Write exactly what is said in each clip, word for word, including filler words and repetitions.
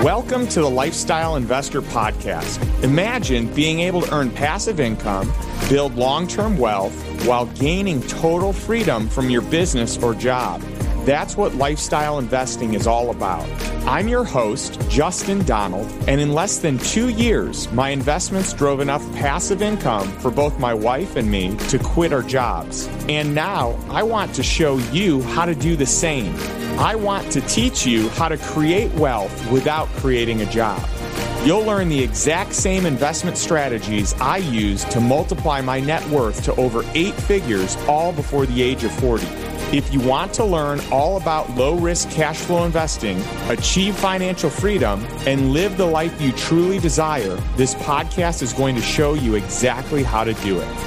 Welcome to the Lifestyle Investor Podcast. Imagine being able to earn passive income, build long-term wealth, while gaining total freedom from your business or job. That's what lifestyle investing is all about. I'm your host, Justin Donald, and in less than two years, my investments drove enough passive income for both my wife and me to quit our jobs. And now I want to show you how to do the same. I want to teach you how to create wealth without creating a job. You'll learn the exact same investment strategies I used to multiply my net worth to over eight figures, all before the age of forty. If you want to learn all about low-risk cash flow investing, achieve financial freedom, and live the life you truly desire, this podcast is going to show you exactly how to do it.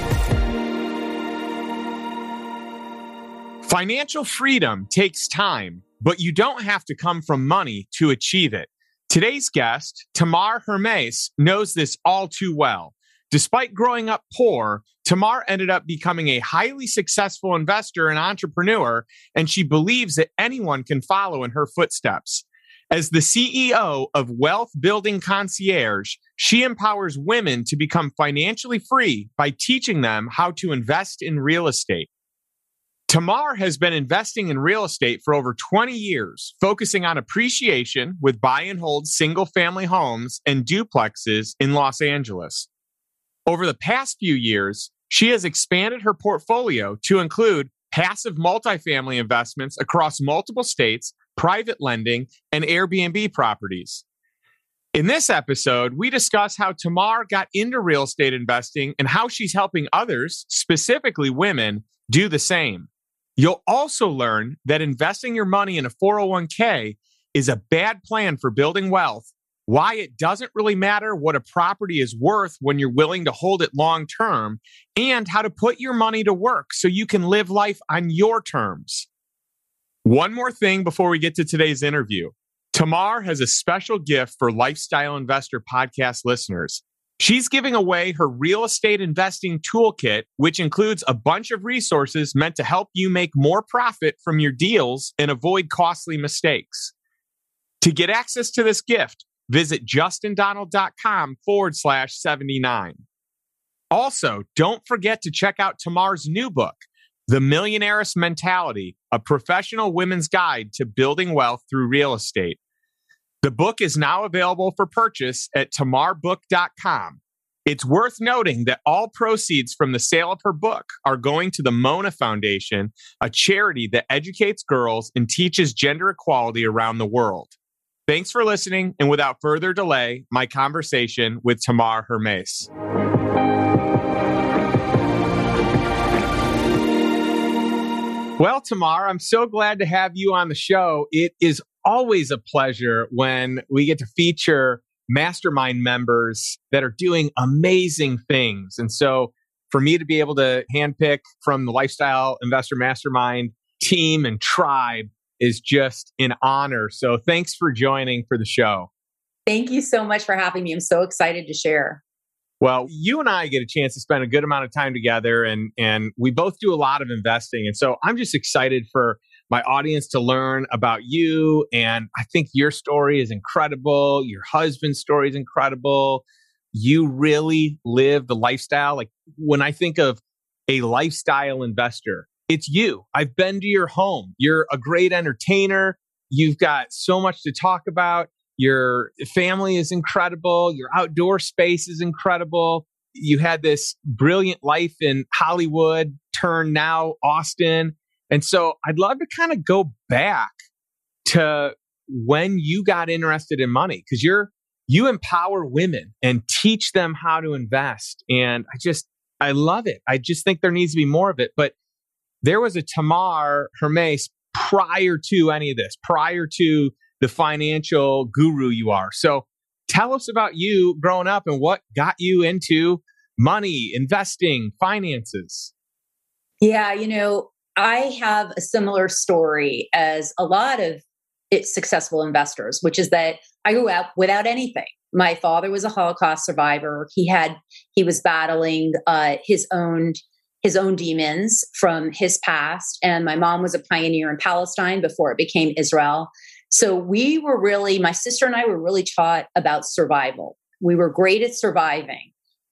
Financial freedom takes time, but you don't have to come from money to achieve it. Today's guest, Tamar Hermes, knows this all too well. Despite growing up poor, Tamar ended up becoming a highly successful investor and entrepreneur, and she believes that anyone can follow in her footsteps. As the C E O of Wealth Building Concierge, she empowers women to become financially free by teaching them how to invest in real estate. Tamar has been investing in real estate for over twenty years, focusing on appreciation with buy and hold single-family homes and duplexes in Los Angeles. Over the past few years, she has expanded her portfolio to include passive multifamily investments across multiple states, private lending, and Airbnb properties. In this episode, we discuss how Tamar got into real estate investing and how she's helping others, specifically women, do the same. You'll also learn that investing your money in a four oh one k is a bad plan for building wealth, why it doesn't really matter what a property is worth when you're willing to hold it long term, and how to put your money to work so you can live life on your terms. One more thing before we get to today's interview. Tamar has a special gift for Lifestyle Investor Podcast listeners. She's giving away her real estate investing toolkit, which includes a bunch of resources meant to help you make more profit from your deals and avoid costly mistakes. To get access to this gift, visit justindonald.com forward slash 79. Also, don't forget to check out Tamar's new book, The Millionaire's Mentality, a professional women's guide to building wealth through real estate. The book is now available for purchase at tamar book dot com. It's worth noting that all proceeds from the sale of her book are going to the Mona Foundation, a charity that educates girls and teaches gender equality around the world. Thanks for listening, and without further delay, my conversation with Tamar Hermes. Well, Tamar, I'm so glad to have you on the show. It is always a pleasure when we get to feature mastermind members that are doing amazing things. And so for me to be able to handpick from the Lifestyle Investor Mastermind team and tribe is just an honor. So thanks for joining for the show. Thank you so much for having me. I'm so excited to share. Well, you and I get a chance to spend a good amount of time together, and, and we both do a lot of investing. And so I'm just excited for my audience to learn about you. And I think your story is incredible. Your husband's story is incredible. You really live the lifestyle. Like when I think of a lifestyle investor, it's you. I've been to your home. You're a great entertainer. You've got so much to talk about. Your family is incredible. Your outdoor space is incredible. You had this brilliant life in Hollywood, turned now Austin. And so I'd love to kind of go back to when you got interested in money, because you're you empower women and teach them how to invest. And I just, I love it. I just think there needs to be more of it. But there was a Tamar Hermes prior to any of this, prior to the financial guru you are. So tell us about you growing up and what got you into money, investing, finances. Yeah, you know, I have a similar story as a lot of it, successful investors, which is that I grew up without anything. My father was a Holocaust survivor. He had he was battling uh, his own his own demons from his past, and my mom was a pioneer in Palestine before it became Israel. So we were really, my sister and I were really taught about survival. We were great at surviving.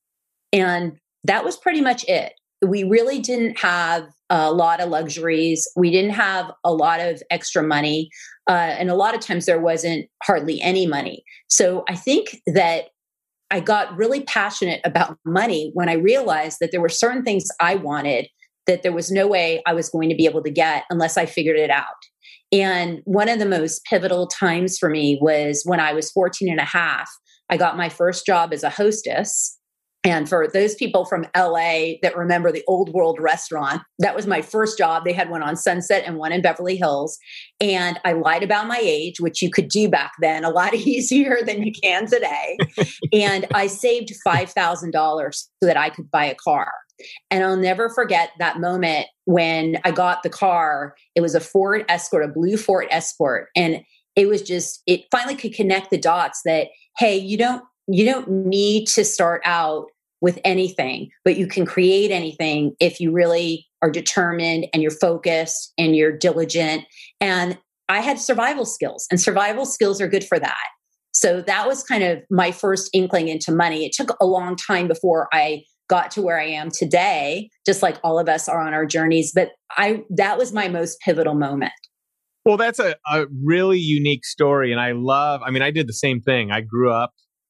And that was pretty much it. We really didn't have a lot of luxuries. We didn't have a lot of extra money. Uh, and a lot of times there wasn't hardly any money. So I think that I got really passionate about money when I realized that there were certain things I wanted that there was no way I was going to be able to get unless I figured it out. And one of the most pivotal times for me was when I was fourteen and a half. I got my first job as a hostess. And for those people from L A that remember the Old World restaurant, that was my first job. They had one on Sunset and one in Beverly Hills. And I lied about my age, which you could do back then a lot easier than you can today. And I saved five thousand dollars so that I could buy a car. And I'll never forget that moment when I got the car. It was a Ford Escort, a blue Ford Escort. And it was just, it finally could connect the dots that, hey, you don't, you don't need to start out with anything, but you can create anything if you really are determined and you're focused and you're diligent. And I had survival skills, and survival skills are good for that. So that was kind of my first inkling into money. It took a long time before I got to where I am today, just like all of us are on our journeys. But I that was my most pivotal moment. Well, that's a, a really unique story. And I love, I mean, I did the same thing. I grew up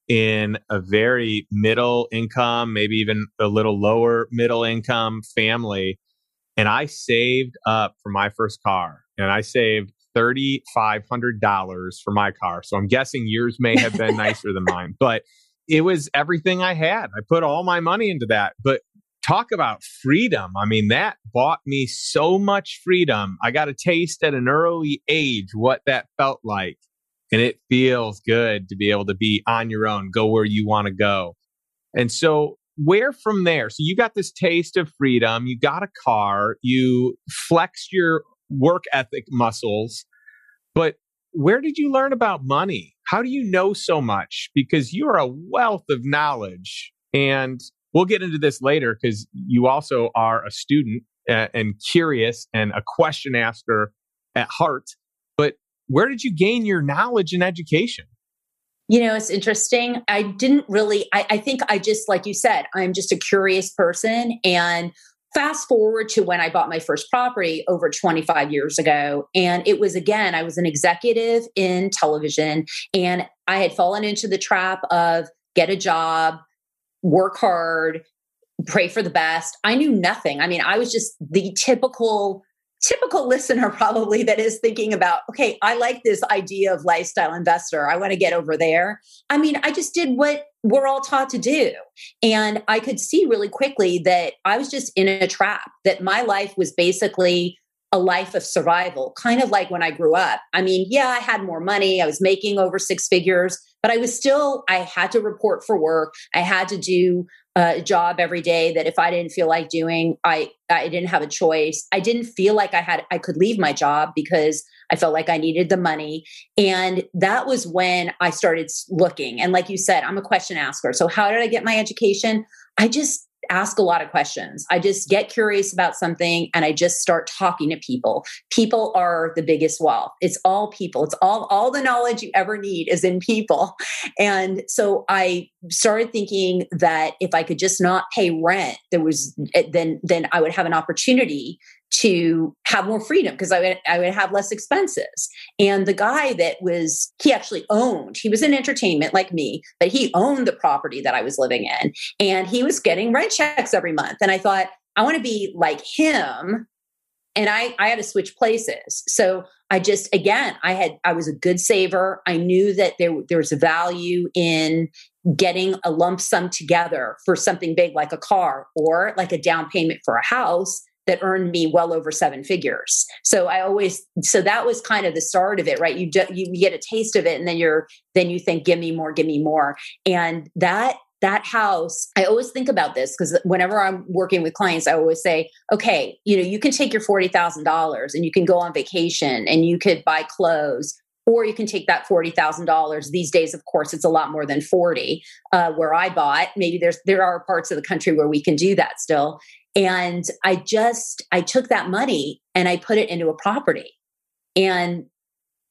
in a very middle income, maybe even a little lower middle income family. And I saved up for my first car, and I saved three thousand five hundred dollars for my car. So I'm guessing yours may have been nicer than mine, but it was everything I had. I put all my money into that. But talk about freedom. I mean, that bought me so much freedom. I got a taste at an early age what that felt like. And it feels good to be able to be on your own, go where you want to go. And so where from there? So you got this taste of freedom, you got a car, you flexed your work ethic muscles, but where did you learn about money? How do you know so much? Because you are a wealth of knowledge. And we'll get into this later because you also are a student and, and curious and a question asker at heart. But where did you gain your knowledge and education? You know, it's interesting. I didn't really, I, I think I just, like you said, I'm just a curious person. And fast forward to when I bought my first property over twenty-five years ago. And it was, again, I was an executive in television, and I had fallen into the trap of get a job, work hard, pray for the best. I knew nothing. I mean, I was just the typical typical listener probably that is thinking about, okay, I like this idea of lifestyle investor. I want to get over there. I mean, I just did what we're all taught to do. And I could see really quickly that I was just in a trap, that my life was basically a life of survival, kind of like when I grew up. I mean, yeah, I had more money. I was making over six figures, but I was still, I had to report for work. I had to do a job every day that if I didn't feel like doing, I, I didn't have a choice. I didn't feel like I had, I could leave my job because I felt like I needed the money. And that was when I started looking. And like you said, I'm a question asker. So how did I get my education? I just ask a lot of questions. I just get curious about something and I just start talking to people. People are the biggest wealth. It's all people. It's all, all the knowledge you ever need is in people. And so I started thinking that if I could just not pay rent, there was, then, then I would have an opportunity to have more freedom because I would, I would have less expenses. And the guy that was, he actually owned, he was in entertainment like me, but he owned the property that I was living in, and he was getting rent checks every month. And I thought, I want to be like him. And I, I had to switch places. So I just, again, I had, I was a good saver. I knew that there, there was value in getting a lump sum together for something big like a car or like a down payment for a house that earned me well over seven figures. So I always, so that was kind of the start of it, right? You do, you get a taste of it, and then you're, then you think, give me more, give me more. And that, that house, I always think about this because whenever I'm working with clients, I always say, okay, you know, you can take your forty thousand dollars and you can go on vacation and you could buy clothes, or you can take that forty thousand dollars. These days, of course, it's a lot more than forty, uh, where I bought. Maybe there's, there are parts of the country where we can do that still. And I just, I took that money and I put it into a property. And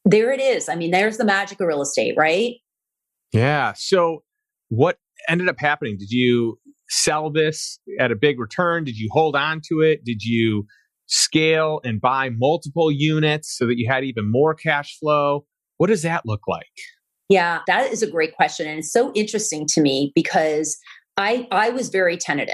There it is. I mean, there's the magic of real estate, right? Yeah. So what ended up happening? Did you sell this at a big return? Did you hold on to it? Did you scale and buy multiple units so that you had even more cash flow? What does that look like? Yeah, that is a great question. And it's so interesting to me because I, I was very tentative.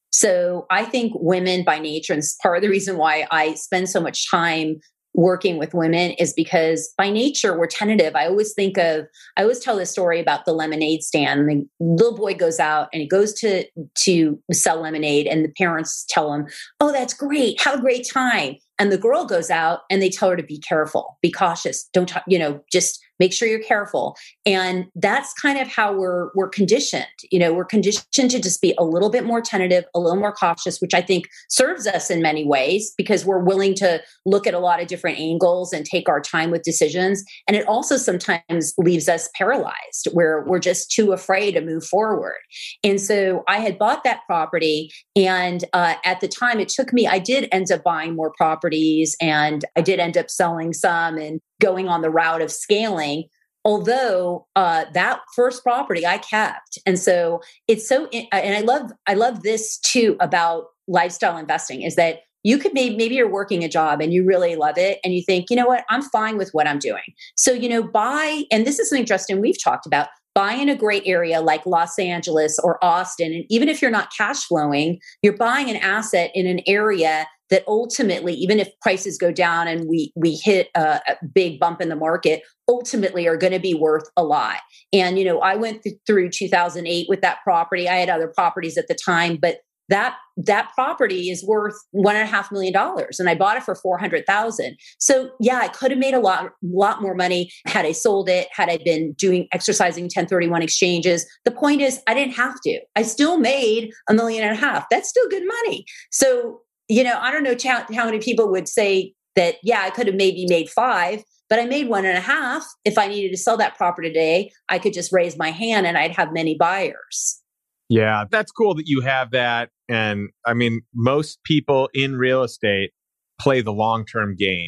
So I think women by nature, and it's part of the reason why I spend so much time working with women is because by nature we're tentative. I always think of, I always tell this story about the lemonade stand. The little boy goes out and he goes to, to sell lemonade and the parents tell him, oh, that's great. Have a great time. And the girl goes out and they tell her to be careful, be cautious. Don't, t- you know, just make sure you're careful. And that's kind of how we're, we're conditioned. You know, we're conditioned to just be a little bit more tentative, a little more cautious, which I think serves us in many ways because we're willing to look at a lot of different angles and take our time with decisions. And it also sometimes leaves us paralyzed where we're just too afraid to move forward. And so I had bought that property. And uh, at the time it took me, I did end up buying more properties and I did end up selling some and going on the route of scaling. Although uh, that first property I kept, and so it's so. And I love, I love this too about lifestyle investing is that you could maybe maybe you're working a job and you really love it, and you think, you know what, I'm fine with what I'm doing. So you know, buy, and this is something, Justin, we've talked about. Buy in a great area like Los Angeles or Austin, and even if you're not cash flowing, you're buying an asset in an area that ultimately, even if prices go down and we we hit a, a big bump in the market, ultimately are going to be worth a lot. And, you know, I went th- through two thousand eight with that property. I had other properties at the time, but that that property is worth one and a half million dollars, and I bought it for four hundred thousand. So yeah, I could have made a lot lot more money had I sold it, had I been doing exercising ten thirty-one exchanges. The point is, I didn't have to. I still made a million and a half. That's still good money. So you know, I don't know how, how many people would say that, yeah, I could have maybe made five, but I made one and a half. If I needed to sell that property today, I could just raise my hand and I'd have many buyers. Yeah, that's cool that you have that. And I mean, most people in real estate play the long-term game.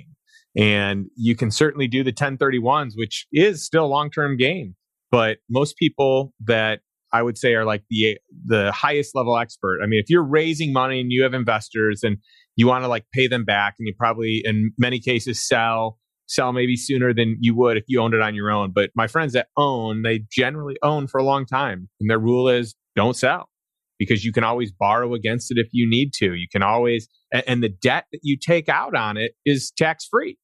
And you can certainly do the ten thirty-ones, which is still long-term game. But most people that I would say are like the the highest level expert. I mean, if you're raising money and you have investors and you want to like pay them back, and you probably in many cases sell sell maybe sooner than you would if you owned it on your own. But my friends that own, they generally own for a long time, and their rule is don't sell because you can always borrow against it if you need to. You can always, and the debt that you take out on it is tax free.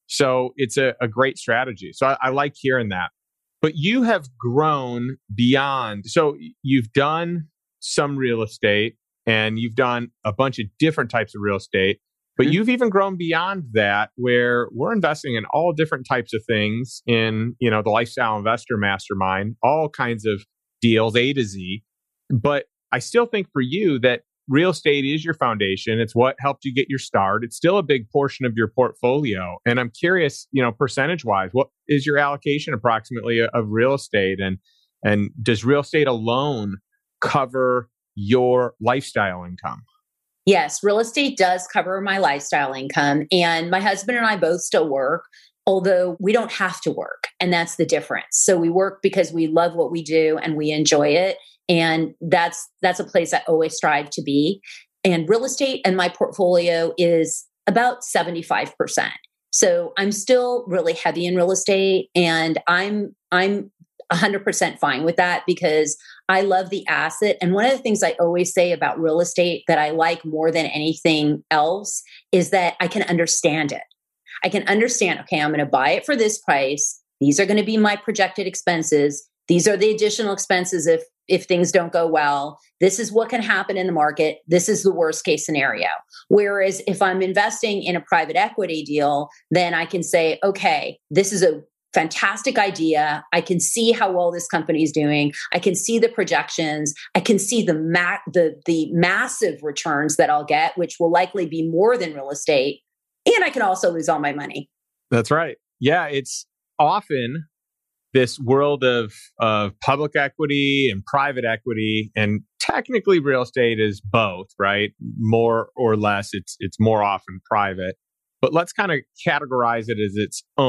So it's a, a great strategy. So I, I like hearing that. But you have grown beyond. So you've done some real estate and you've done a bunch of different types of real estate, but mm-hmm. you've even grown beyond that where we're investing in all different types of things in, you know, the Lifestyle Investor Mastermind, all kinds of deals, A to Z. But I still think for you that real estate is your foundation. It's what helped you get your start. It's still a big portion of your portfolio. And I'm curious, you know, percentage wise, what is your allocation approximately of real estate? And, and does real estate alone cover your lifestyle income? Yes, real estate does cover my lifestyle income. And my husband and I both still work, although we don't have to work. And that's the difference. So we work because we love what we do and we enjoy it. And that's that's a place I always strive to be. And real estate and my portfolio is about seventy-five percent. So I'm still really heavy in real estate, and I'm I'm one hundred percent fine with that because I love the asset. And one of the things I always say about real estate that I like more than anything else is that I can understand it. I can understand, okay, I'm going to buy it for this price. These are going to be my projected expenses. These are the additional expenses if if things don't go well. This is what can happen in the market. This is the worst case scenario. Whereas if I'm investing in a private equity deal, then I can say, okay, this is a fantastic idea. I can see how well this company is doing. I can see the projections. I can see the ma- the the massive returns that I'll get, which will likely be more than real estate. And I can also lose all my money. That's right. Yeah, it's often this world of, of public equity and private equity, and technically real estate is both, right? More or less, it's it's more often private. But let's kind of categorize it as its own.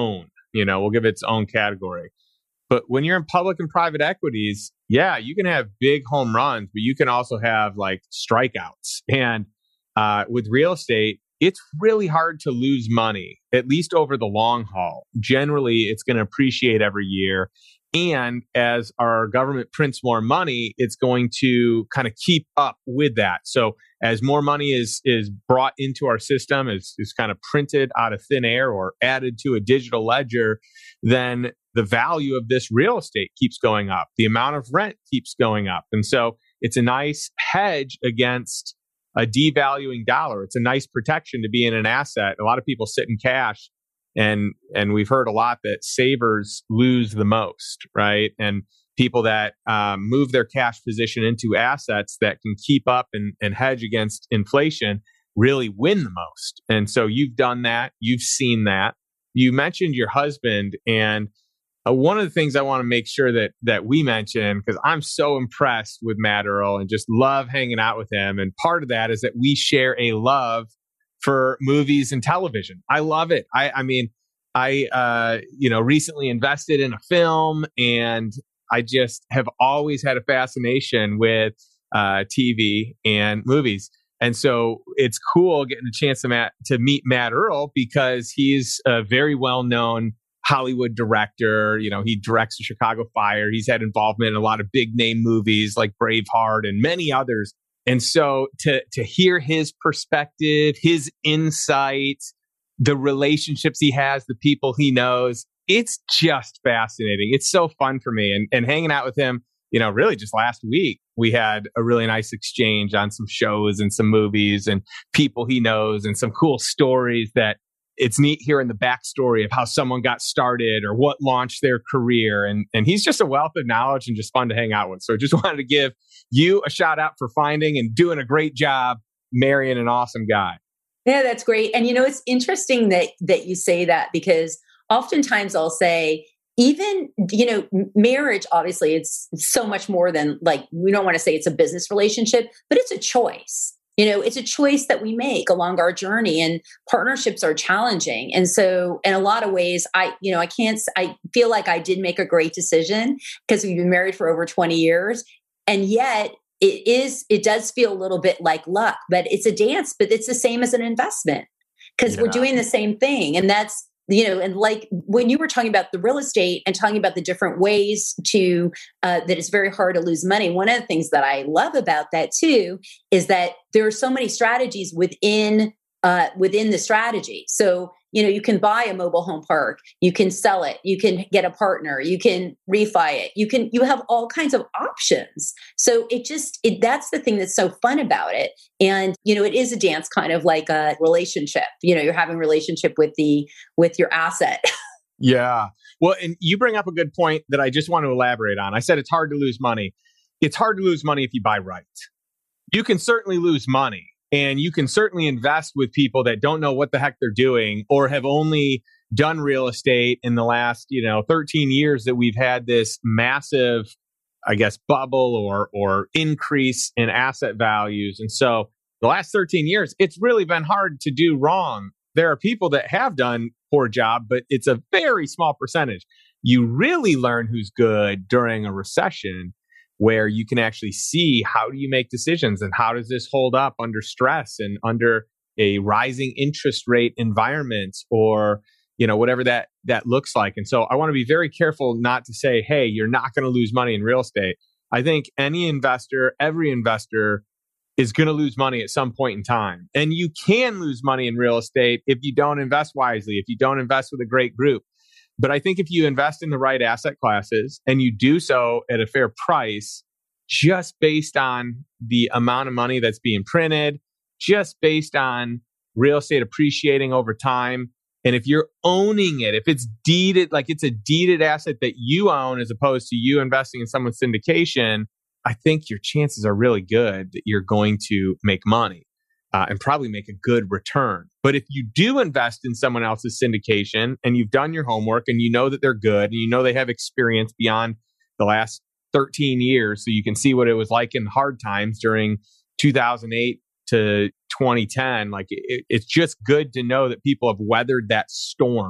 You know, we'll give it its own category. But when you're in public and private equities, yeah, you can have big home runs, but you can also have like strikeouts. And uh, with real estate, it's really hard to lose money, at least over the long haul. Generally, it's going to appreciate every year. And as our government prints more money, it's going to kind of keep up with that. So as more money is is brought into our system, is is kind of printed out of thin air or added to a digital ledger, then the value of this real estate keeps going up. The amount of rent keeps going up. And so it's a nice hedge against a devaluing dollar. It's a nice protection to be in an asset. A lot of people sit in cash. And and we've heard a lot that savers lose the most, right? And people that um, move their cash position into assets that can keep up and, and hedge against inflation really win the most. And so you've done that. You've seen that. You mentioned your husband. And uh, one of the things I want to make sure that that we mention, because I'm so impressed with Matt Earl and just love hanging out with him. And part of that is that we share a love for movies and television. I love it. I, I mean, I, uh, you know, recently invested in a film, and I just have always had a fascination with uh, T V and movies. And so it's cool getting a chance to, Matt, to meet Matt Earl, because he's a very well-known Hollywood director. You know, he directs the Chicago Fire. He's had involvement in a lot of big name movies like Braveheart and many others. And so to to hear his perspective, his insight, the relationships he has, the people he knows, it's just fascinating. It's so fun for me. And, and hanging out with him, you know, really just last week, we had a really nice exchange on some shows and some movies and people he knows and some cool stories that it's neat hearing the backstory of how someone got started or what launched their career. And, and he's just a wealth of knowledge and just fun to hang out with. So just wanted to give you a shout out for finding and doing a great job marrying an awesome guy. Yeah, that's great. And you know, it's interesting that that you say that, because oftentimes I'll say, even, you know, marriage, obviously it's so much more than, like, we don't want to say it's a business relationship, but it's a choice. You know, it's a choice that we make along our journey, and partnerships are challenging. And so in a lot of ways, I, you know, I can't, I feel like I did make a great decision because we've been married for over twenty years. And yet it is, it does feel a little bit like luck, but it's a dance, but it's the same as an investment, because yeah. we're doing the same thing. And that's, you know, and like when you were talking about the real estate and talking about the different ways to, uh, that it's very hard to lose money. One of the things that I love about that too, is that there are so many strategies within, uh, within the strategy. So, you know, you can buy a mobile home park, you can sell it, you can get a partner, you can refi it, you can, you have all kinds of options. So it just, it, that's the thing that's so fun about it. And, you know, it is a dance, kind of like a relationship. You know, you're having a relationship with the, with your asset. Yeah. Well, and you bring up a good point that I just want to elaborate on. I said it's hard to lose money. It's hard to lose money if you buy right. You can certainly lose money. And you can certainly invest with people that don't know what the heck they're doing, or have only done real estate in the last, you know, thirteen years that we've had this massive, I guess, bubble or or increase in asset values. And so the last thirteen years, it's really been hard to do wrong. There are people that have done poor job, but it's a very small percentage. You really learn who's good during a recession, where you can actually see how do you make decisions and how does this hold up under stress and under a rising interest rate environment, or, you know, whatever that that looks like. And so I want to be very careful not to say, hey, you're not going to lose money in real estate. I think any investor, every investor is going to lose money at some point in time. And you can lose money in real estate if you don't invest wisely, if you don't invest with a great group. But I think if you invest in the right asset classes and you do so at a fair price, just based on the amount of money that's being printed, just based on real estate appreciating over time, and if you're owning it, if it's deeded, like it's a deeded asset that you own as opposed to you investing in someone's syndication, I think your chances are really good that you're going to make money. Uh, and probably make a good return. But if you do invest in someone else's syndication and you've done your homework and you know that they're good and you know they have experience beyond the last thirteen years, so you can see what it was like in hard times during two thousand eight to twenty ten, like it, it's just good to know that people have weathered that storm,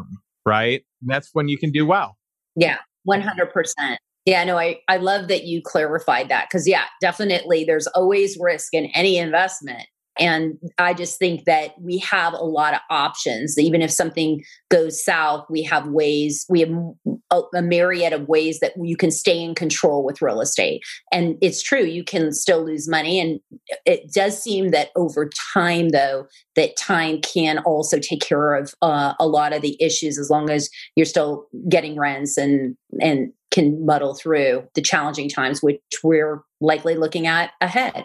right? And that's when you can do well. Yeah, one hundred percent. Yeah, no, I, I love that you clarified that because, yeah, definitely there's always risk in any investment. And I just think that we have a lot of options. Even if something goes south, we have ways, we have a, a myriad of ways that you can stay in control with real estate. And it's true, you can still lose money. And it does seem that over time, though, that time can also take care of uh, a lot of the issues as long as you're still getting rents and and can muddle through the challenging times, which we're likely looking at ahead.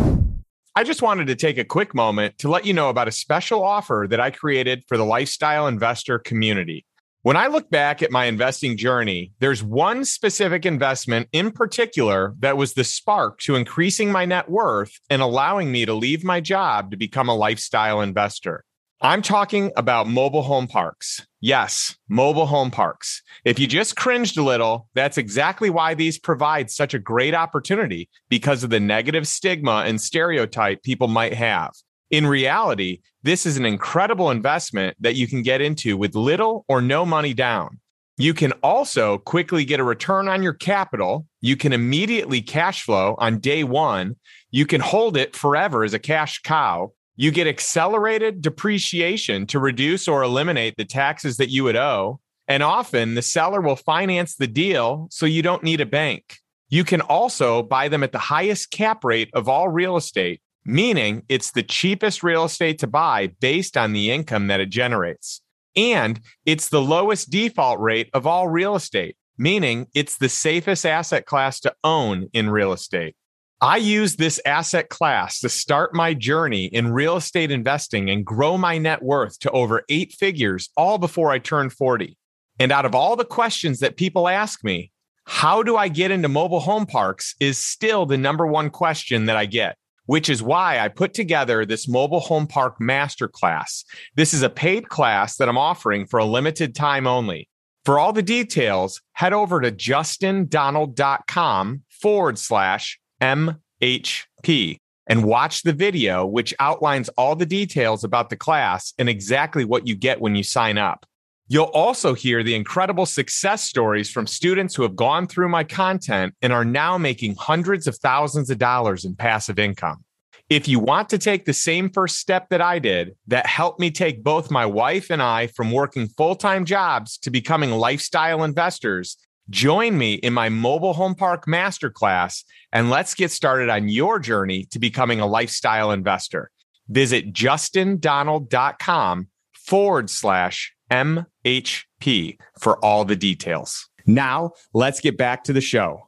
I just wanted to take a quick moment to let you know about a special offer that I created for the lifestyle investor community. When I look back at my investing journey, there's one specific investment in particular that was the spark to increasing my net worth and allowing me to leave my job to become a lifestyle investor. I'm talking about mobile home parks. Yes, mobile home parks. If you just cringed a little, that's exactly why these provide such a great opportunity, because of the negative stigma and stereotype people might have. In reality, this is an incredible investment that you can get into with little or no money down. You can also quickly get a return on your capital. You can immediately cash flow on day one. You can hold it forever as a cash cow. You get accelerated depreciation to reduce or eliminate the taxes that you would owe. And often the seller will finance the deal so you don't need a bank. You can also buy them at the highest cap rate of all real estate, meaning it's the cheapest real estate to buy based on the income that it generates. And it's the lowest default rate of all real estate, meaning it's the safest asset class to own in real estate. I used this asset class to start my journey in real estate investing and grow my net worth to over eight figures, all before I turned forty. And out of all the questions that people ask me, how do I get into mobile home parks is still the number one question that I get, which is why I put together this mobile home park masterclass. This is a paid class that I'm offering for a limited time only. For all the details, head over to justindonald.com forward slash M H P and watch the video, which outlines all the details about the class and exactly what you get when you sign up. You'll also hear the incredible success stories from students who have gone through my content and are now making hundreds of thousands of dollars in passive income. If you want to take the same first step that I did, that helped me take both my wife and I from working full-time jobs to becoming lifestyle investors, join me in my mobile home park masterclass, and let's get started on your journey to becoming a lifestyle investor. Visit justindonald.com forward slash MHP for all the details. Now, let's get back to the show.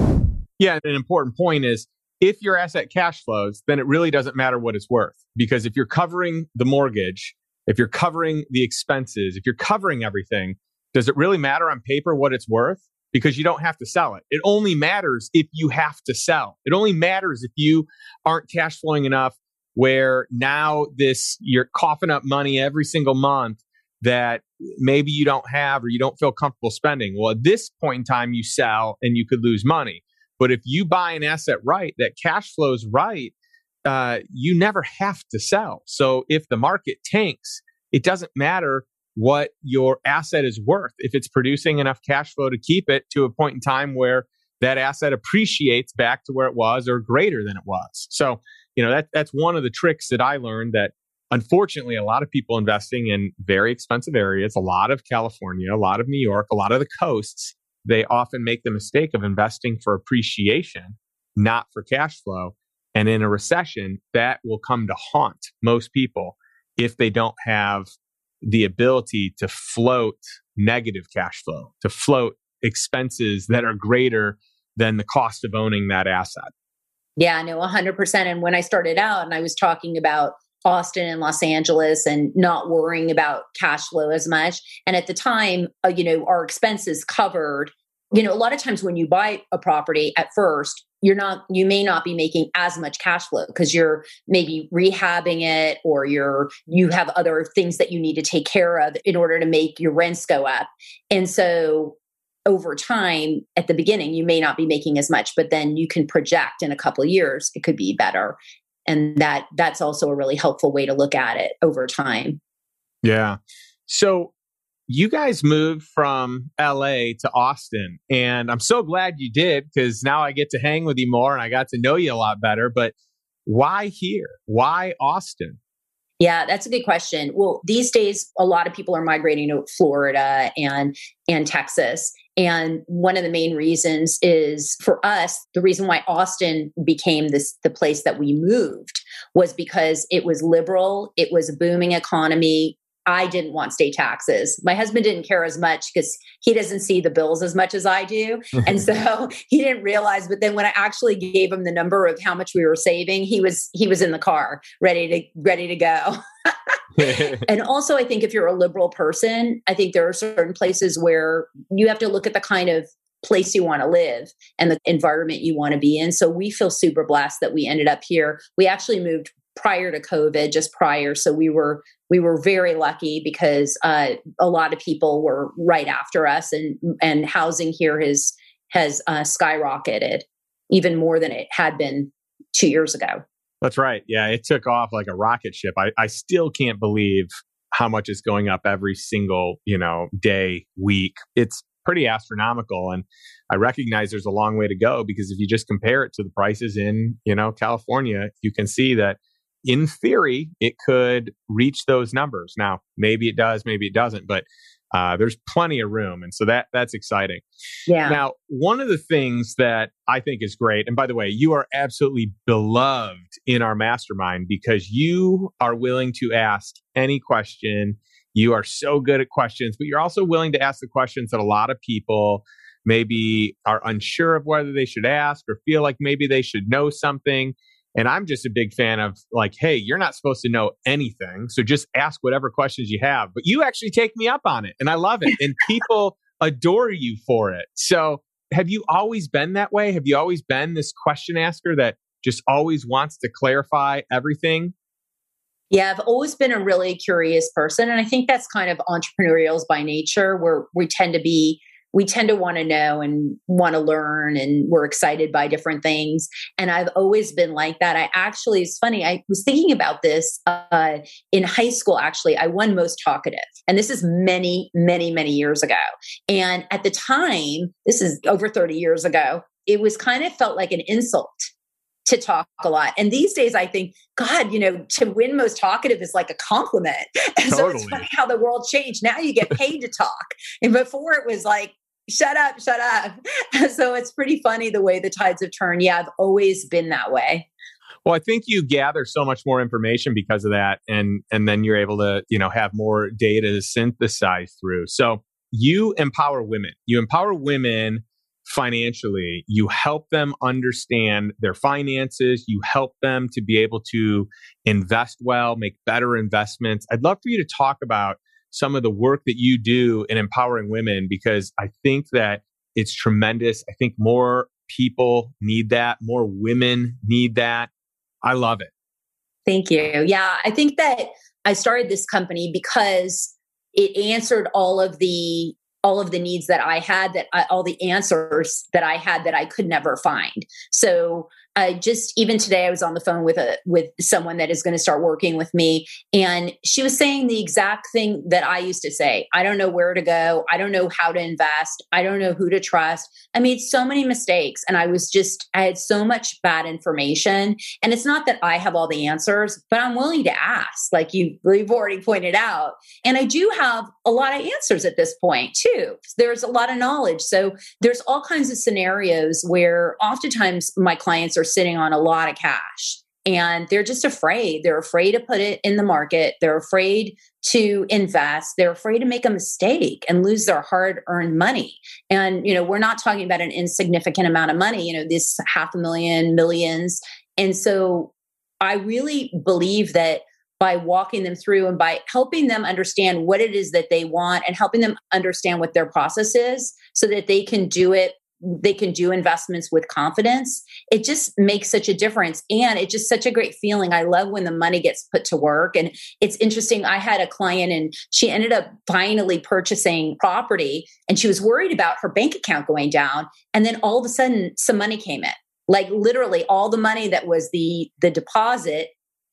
Yeah, an important point is if your asset cash flows, then it really doesn't matter what it's worth. Because if you're covering the mortgage, if you're covering the expenses, if you're covering everything, does it really matter on paper what it's worth? Because you don't have to sell it. It only matters if you have to sell. It only matters if you aren't cash flowing enough where now this you're coughing up money every single month that maybe you don't have or you don't feel comfortable spending. Well, at this point in time, you sell and you could lose money. But if you buy an asset right, that cash flows right, uh, you never have to sell. So if the market tanks, it doesn't matter what your asset is worth. If it's producing enough cash flow to keep it to a point in time where that asset appreciates back to where it was or greater than it was. So, you know, that that's one of the tricks that I learned that unfortunately, a lot of people investing in very expensive areas, a lot of California, a lot of New York, a lot of the coasts, they often make the mistake of investing for appreciation, not for cash flow. And in a recession, that will come to haunt most people if they don't have the ability to float negative cash flow, to float expenses that are greater than the cost of owning that asset. Yeah, no, one hundred percent. And when I started out and I was talking about Austin and Los Angeles and not worrying about cash flow as much. And at the time, uh, you know, our expenses covered, you know, a lot of times when you buy a property at first, you're not, you may not be making as much cash flow because you're maybe rehabbing it or you're, you have other things that you need to take care of in order to make your rents go up. And so over time, at the beginning, you may not be making as much, but then you can project in a couple of years, it could be better. And that that's also a really helpful way to look at it over time. Yeah. So you guys moved from L A to Austin, and I'm so glad you did because now I get to hang with you more and I got to know you a lot better. But why here? Why Austin? Yeah, that's a good question. Well, these days, a lot of people are migrating to Florida and and Texas. And one of the main reasons is for us, the reason why Austin became this the place that we moved was because it was liberal, it was a booming economy. I didn't want state taxes. My husband didn't care as much because he doesn't see the bills as much as I do. And so he didn't realize, but then when I actually gave him the number of how much we were saving, he was he was in the car ready to ready to go. And also, I think if you're a liberal person, I think there are certain places where you have to look at the kind of place you want to live and the environment you want to be in. So we feel super blessed that we ended up here. We actually moved prior to COVID, just prior. So we were we were very lucky because uh, a lot of people were right after us, and and housing here has has uh, skyrocketed even more than it had been two years ago. That's right. Yeah, it took off like a rocket ship. I, I still can't believe how much is going up every single, you know, day, week. It's pretty astronomical. And I recognize there's a long way to go because if you just compare it to the prices in, you know, California, you can see that in theory, it could reach those numbers. Now, maybe it does, maybe it doesn't, but uh, there's plenty of room. And so that that's exciting. Yeah. Now, one of the things that I think is great, and by the way, you are absolutely beloved in our mastermind because you are willing to ask any question. You are so good at questions, but you're also willing to ask the questions that a lot of people maybe are unsure of whether they should ask or feel like maybe they should know something. And I'm just a big fan of like, hey, you're not supposed to know anything. So just ask whatever questions you have. But you actually take me up on it. And I love it. And people adore you for it. So have you always been that way? Have you always been this question asker that just always wants to clarify everything? Yeah, I've always been a really curious person. And I think that's kind of entrepreneurial by nature, where we tend to be we tend to want to know and want to learn, and we're excited by different things. And I've always been like that. I actually, it's funny, I was thinking about this uh, in high school, actually. I won most talkative. And this is many, many, many years ago. And at the time, this is over thirty years ago, it was kind of felt like an insult to talk a lot. And these days I think, God, you know, to win most talkative is like a compliment. And totally. So it's funny how the world changed. Now you get paid to talk. And before it was like, shut up, shut up. So it's pretty funny the way the tides have turned. Yeah, I've always been that way. Well, I think you gather so much more information because of that. And, and then you're able to, you know, have more data to synthesize through. So you empower women. You empower women financially. You help them understand their finances. You help them to be able to invest well, make better investments. I'd love for you to talk about some of the work that you do in empowering women, because I think that it's tremendous. I think more people need that. More women need that. I love it. Thank you. Yeah, I think that I started this company because it answered all of the all of the needs that I had, that I, all the answers that I had that I could never find. So I just, even today, I was on the phone with a with someone that is going to start working with me. And she was saying the exact thing that I used to say. I don't know where to go. I don't know how to invest. I don't know who to trust. I made so many mistakes. And I was just, I had so much bad information. And it's not that I have all the answers, but I'm willing to ask, like you, you've already pointed out. And I do have a lot of answers at this point too. There's a lot of knowledge. So there's all kinds of scenarios where oftentimes my clients are sitting on a lot of cash and they're just afraid. They're afraid to put it in the market. They're afraid to invest. They're afraid to make a mistake and lose their hard-earned money. And, you know, we're not talking about an insignificant amount of money, you know, this half a million, millions. And so I really believe that by walking them through and by helping them understand what it is that they want and helping them understand what their process is so that they can do it, they can do investments with confidence. It just makes such a difference. And it's just such a great feeling. I love when the money gets put to work. And it's interesting. I had a client and she ended up finally purchasing property and she was worried about her bank account going down. And then all of a sudden some money came in, like literally all the money that was the, the deposit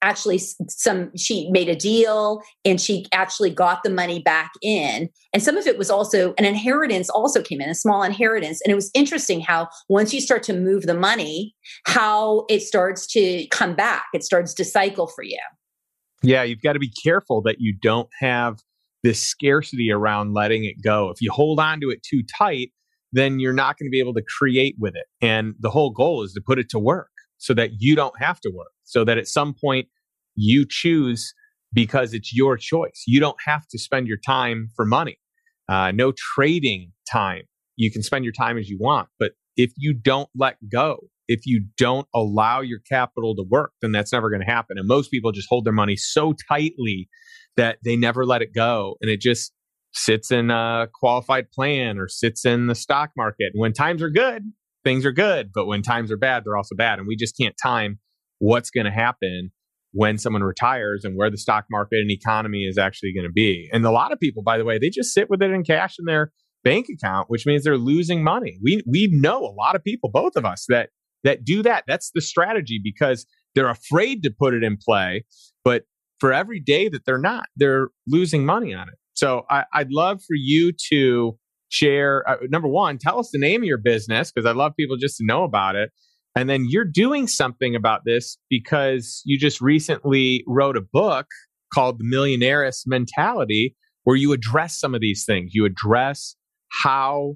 actually some, she made a deal and she actually got the money back in. And some of it was also an inheritance also came in, a small inheritance. And it was interesting how once you start to move the money, how it starts to come back. It starts to cycle for you. Yeah, you've got to be careful that you don't have this scarcity around letting it go. If you hold on to it too tight, then you're not going to be able to create with it. And the whole goal is to put it to work so that you don't have to work, so that at some point you choose because it's your choice. You don't have to spend your time for money. Uh, no trading time. You can spend your time as you want. But if you don't let go, if you don't allow your capital to work, then that's never going to happen. And most people just hold their money so tightly that they never let it go. And it just sits in a qualified plan or sits in the stock market. And when times are good, things are good. But when times are bad, they're also bad. And we just can't time what's going to happen when someone retires and where the stock market and economy is actually going to be. And a lot of people, by the way, they just sit with it in cash in their bank account, which means they're losing money. We we know a lot of people, both of us, that that do that. That's the strategy because they're afraid to put it in play. But for every day that they're not, they're losing money on it. So I, I'd love for you to share, uh, number one, tell us the name of your business, because I love people just to know about it. And then you're doing something about this because you just recently wrote a book called The Millionaires Mentality, where you address some of these things. You address how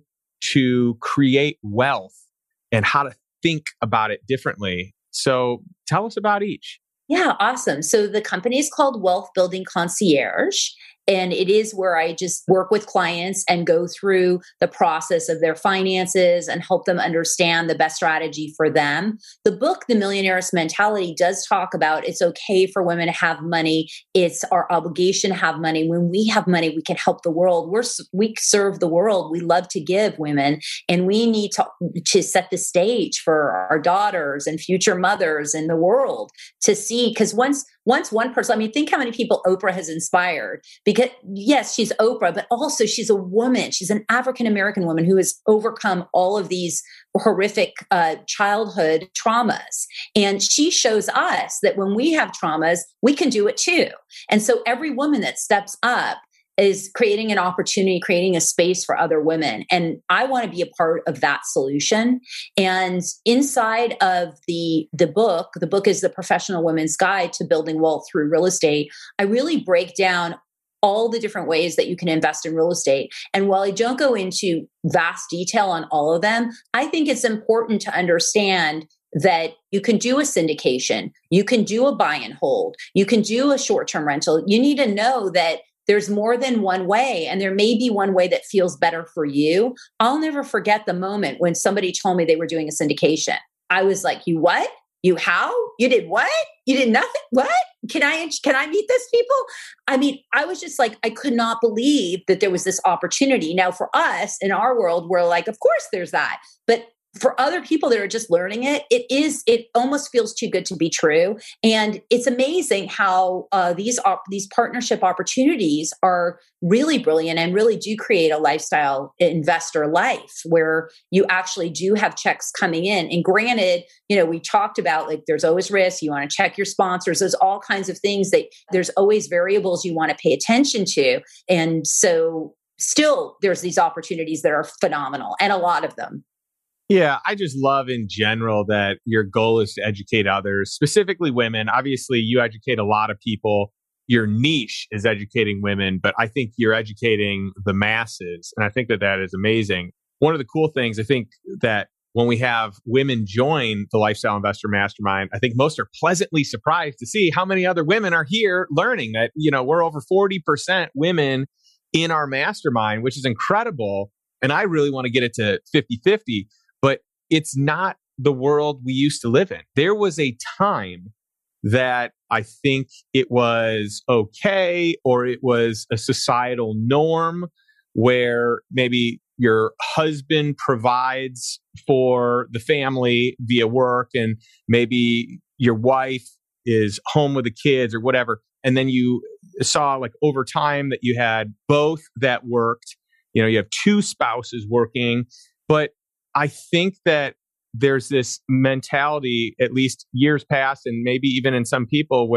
to create wealth and how to think about it differently. So tell us about each. Yeah, awesome. So the company is called Wealth Building Concierge. And it is where I just work with clients and go through the process of their finances and help them understand the best strategy for them. The book, The Millionaires Mentality, does talk about it's okay for women to have money. It's our obligation to have money. When we have money, we can help the world. We're, we serve the world. We love to give, women. And we need to, to set the stage for our daughters and future mothers in the world to see. Because once Once one person, I mean, think how many people Oprah has inspired. Because yes, she's Oprah, but also she's a woman. She's an African-American woman who has overcome all of these horrific uh, childhood traumas. And she shows us that when we have traumas, we can do it too. And so every woman that steps up is creating an opportunity, creating a space for other women. And I want to be a part of that solution. And inside of the, the book, the book is The Professional Women's Guide to Building Wealth Through Real Estate. I really break down all the different ways that you can invest in real estate. And while I don't go into vast detail on all of them, I think it's important to understand that you can do a syndication, you can do a buy and hold, you can do a short-term rental. You need to know that there's more than one way, and there may be one way that feels better for you. I'll never forget the moment when somebody told me they were doing a syndication. I was like, you what? You how? You did what? You did nothing? What? Can I can I meet this people? I mean, I was just like, I could not believe that there was this opportunity. Now, for us in our world, we're like, of course there's that. But for other people that are just learning it, it is, it almost feels too good to be true. And it's amazing how uh, these op- these partnership opportunities are really brilliant and really do create a lifestyle investor life where you actually do have checks coming in. And granted, you know, we talked about like there's always risk. You want to check your sponsors. There's all kinds of things that there's always variables you want to pay attention to. And so still there's these opportunities that are phenomenal and a lot of them. Yeah, I just love in general that your goal is to educate others, specifically women. Obviously, you educate a lot of people. Your niche is educating women, but I think you're educating the masses. And I think that that is amazing. One of the cool things, I think that when we have women join the Lifestyle Investor Mastermind, I think most are pleasantly surprised to see how many other women are here learning that, you know, we're over forty percent women in our mastermind, which is incredible. And I really want to get it to fifty-fifty. But it's not the world we used to live in. There was a time that I think it was okay, or it was a societal norm where maybe your husband provides for the family via work, and maybe your wife is home with the kids or whatever. And then you saw like over time that you had both that worked. You know, you have two spouses working, but I think that there's this mentality, at least years past, and maybe even in some people, where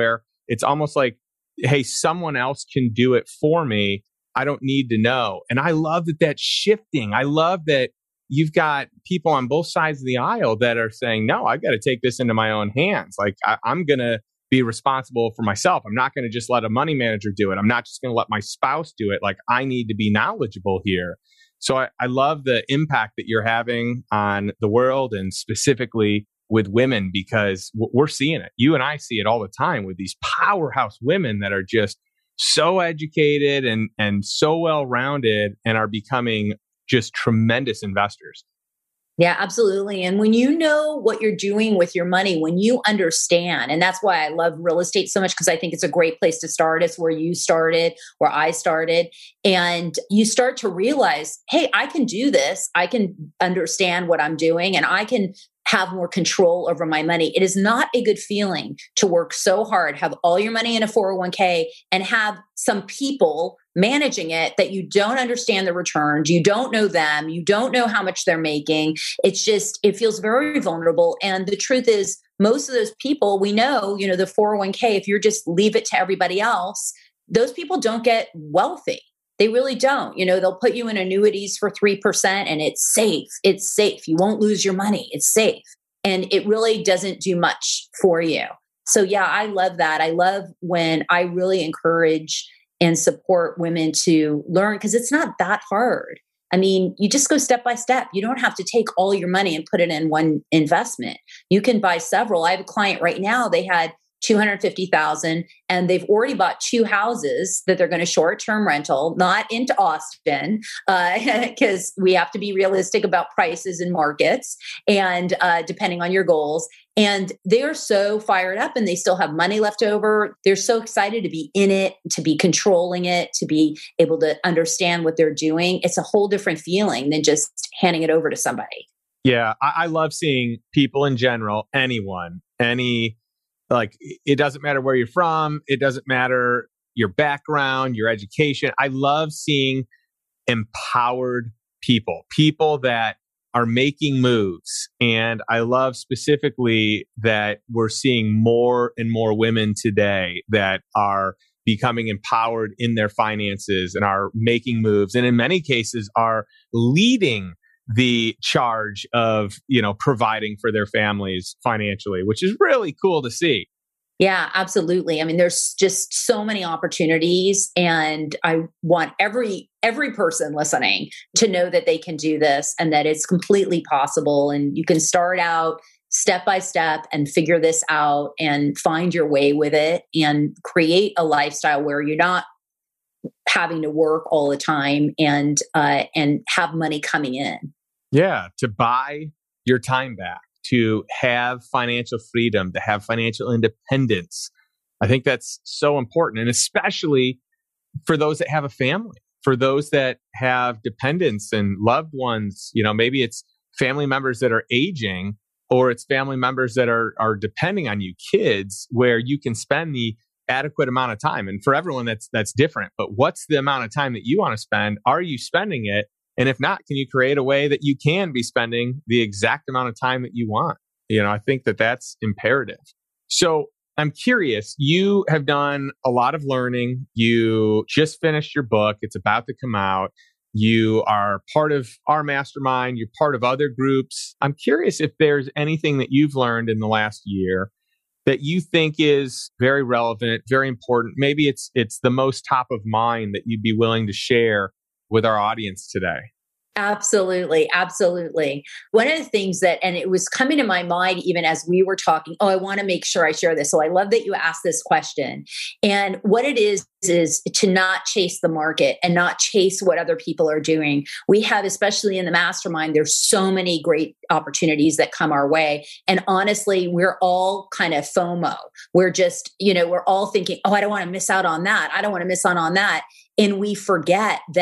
It's almost like, hey, someone else can do it for me. I don't need to know. And I love that that's shifting. I love that you've got people on both sides of the aisle that are saying, no, I got to take this into my own hands. Like I, I'm going to be responsible for myself. I'm not going to just let a money manager do it. I'm not just going to let my spouse do it. Like I need to be knowledgeable here. So I, I love the impact that you're having on the world and specifically with women, because we're seeing it. You and I see it all the time with these powerhouse women that are just so educated and, and so well-rounded and are becoming just tremendous investors. Yeah, absolutely. And when you know what you're doing with your money, when you understand, and that's why I love real estate so much, because I think it's a great place to start. It's where you started, where I started. And you start to realize, hey, I can do this. I can understand what I'm doing and I can have more control over my money. It is not a good feeling to work so hard, have all your money in a four oh one k and have some people managing it that you don't understand the returns. You don't know them. You don't know how much they're making. It's just, it feels very vulnerable. And the truth is, most of those people we know, you know, the four oh one k, if you just leave it to everybody else, those people don't get wealthy. They really don't. You know, they'll put you in annuities for three percent and it's safe. It's safe. You won't lose your money. It's safe. And it really doesn't do much for you. So yeah, I love that. I love when I really encourage and support women to learn, because it's not that hard. I mean, you just go step by step. You don't have to take all your money and put it in one investment. You can buy several. I have a client right now, they had two hundred fifty thousand dollars and they've already bought two houses that they're going to short-term rental, not into Austin, because uh, we have to be realistic about prices and markets and uh, depending on your goals. And they're so fired up and they still have money left over. They're so excited to be in it, to be controlling it, to be able to understand what they're doing. It's a whole different feeling than just handing it over to somebody. Yeah, I, I love seeing people in general, anyone, any Like, it doesn't matter where you're from. It doesn't matter your background, your education. I love seeing empowered people, people that are making moves. And I love specifically that we're seeing more and more women today that are becoming empowered in their finances and are making moves. And in many cases are leading the charge of, you know, providing for their families financially, which is really cool to see. Yeah, absolutely. I mean, there's just so many opportunities, and I want every every person listening to know that they can do this and that it's completely possible. And you can start out step by step and figure this out and find your way with it and create a lifestyle where you're not having to work all the time and uh, and have money coming in. Yeah, to buy your time back, to have financial freedom, to have financial independence. I think that's so important. And especially for those that have a family, for those that have dependents and loved ones, you know, maybe it's family members that are aging or it's family members that are, are depending on you, kids, where you can spend the adequate amount of time. And for everyone, that's that's different. But what's the amount of time that you want to spend? Are you spending it? And if not, can you create a way that you can be spending the exact amount of time that you want? You know, I think that that's imperative. So I'm curious, you have done a lot of learning. You just finished your book. It's about to come out. You are part of our mastermind. You're part of other groups. I'm curious if there's anything that you've learned in the last year that you think is very relevant, very important. Maybe it's it's the most top of mind that you'd be willing to share with our audience today. Absolutely. Absolutely. One of the things that, and it was coming to my mind even as we were talking, oh, I want to make sure I share this. So I love that you asked this question. And what it is, is to not chase the market and not chase what other people are doing. We have, especially in the mastermind, there's so many great opportunities that come our way. And honestly, we're all kind of FOMO. We're just, you know, we're all thinking, oh, I don't want to miss out on that. I don't want to miss out on that. And we forget that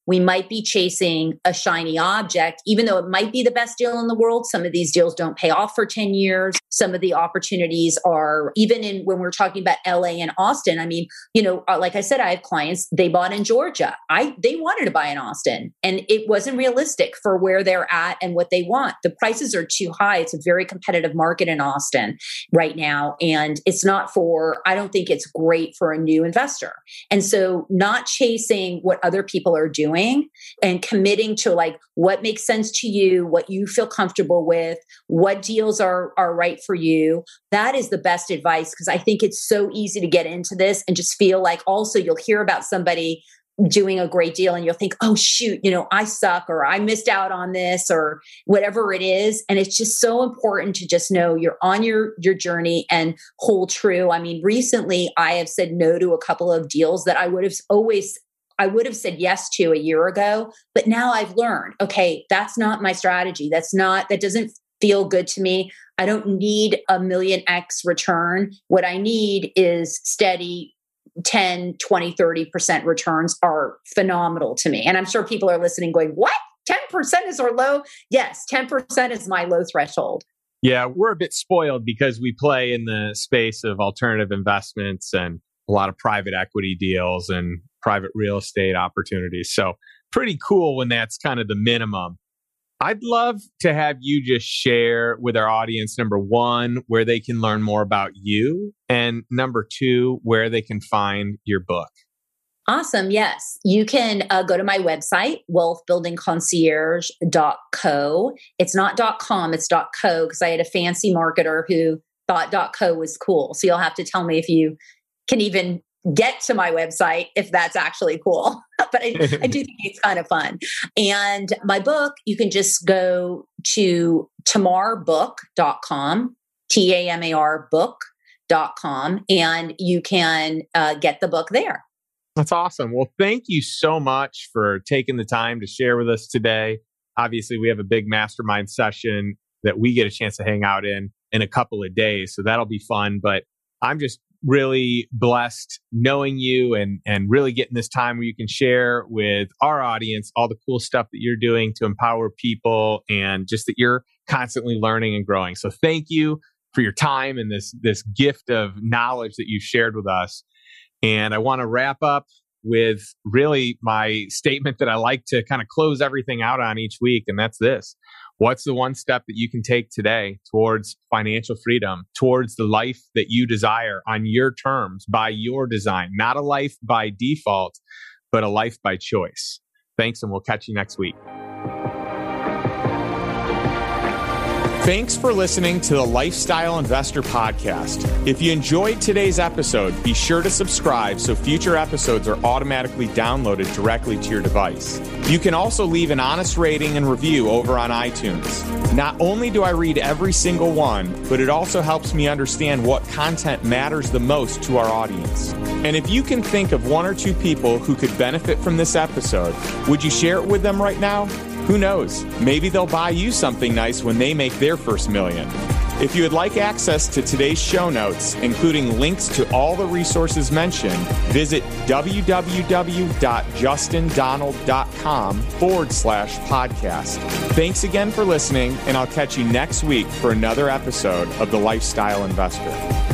we might be chasing a shiny object, even though it might be the best deal in the world. Some of these deals don't pay off for ten years. Some of the opportunities are, even in when we're talking about L A and Austin, I mean, you know, like I said, I have clients, they bought in Georgia. I They wanted to buy in Austin, and it wasn't realistic for where they're at and what they want. The prices are too high. It's a very competitive market in Austin right now. And it's not for, I don't think it's great for a new investor. And so not chasing what other people are doing and committing to like what makes sense to you, what you feel comfortable with, what deals are, are right for you. That is the best advice, because I think it's so easy to get into this and just feel like also you'll hear about somebody doing a great deal and you'll think, oh, shoot, you know, I suck, or I missed out on this, or whatever it is. And it's just so important to just know you're on your, your journey and hold true. I mean, recently I have said no to a couple of deals that I would have always, I would have said yes to a year ago, but now I've learned, okay, that's not my strategy. That's not, that doesn't feel good to me. I don't need a million X return. What I need is steady ten, twenty, thirty percent returns are phenomenal to me. And I'm sure people are listening going, what? ten percent is our low? Yes, ten percent is my low threshold. Yeah, we're a bit spoiled because we play in the space of alternative investments and a lot of private equity deals and private real estate opportunities. So pretty cool when that's kind of the minimum. I'd love to have you just share with our audience, number one, where they can learn more about you, and number two, where they can find your book. Awesome. Yes. You can uh, go to my website, wealth building concierge dot co. It's not .com, it's .co, because I had a fancy marketer who thought .co was cool. So you'll have to tell me if you can even get to my website, if that's actually cool. But I, I do think it's kind of fun. And my book, you can just go to tamar book dot com, T A M A R book dot com, and you can uh, get the book there. That's awesome. Well, thank you so much for taking the time to share with us today. Obviously, we have a big mastermind session that we get a chance to hang out in in a couple of days. So that'll be fun. But I'm just really blessed knowing you and, and really getting this time where you can share with our audience all the cool stuff that you're doing to empower people, and just that you're constantly learning and growing. So thank you for your time and this, this gift of knowledge that you've shared with us. And I want to wrap up with really my statement that I like to kind of close everything out on each week. And that's this. What's the one step that you can take today towards financial freedom, towards the life that you desire on your terms, by your design? Not a life by default, but a life by choice. Thanks, and we'll catch you next week. Thanks for listening to the Lifestyle Investor Podcast. If you enjoyed today's episode, be sure to subscribe so future episodes are automatically downloaded directly to your device. You can also leave an honest rating and review over on iTunes. Not only do I read every single one, but it also helps me understand what content matters the most to our audience. And if you can think of one or two people who could benefit from this episode, would you share it with them right now? Who knows? Maybe they'll buy you something nice when they make their first million. If you would like access to today's show notes, including links to all the resources mentioned, visit www.justindonald.com forward slash podcast. Thanks again for listening, and I'll catch you next week for another episode of The Lifestyle Investor.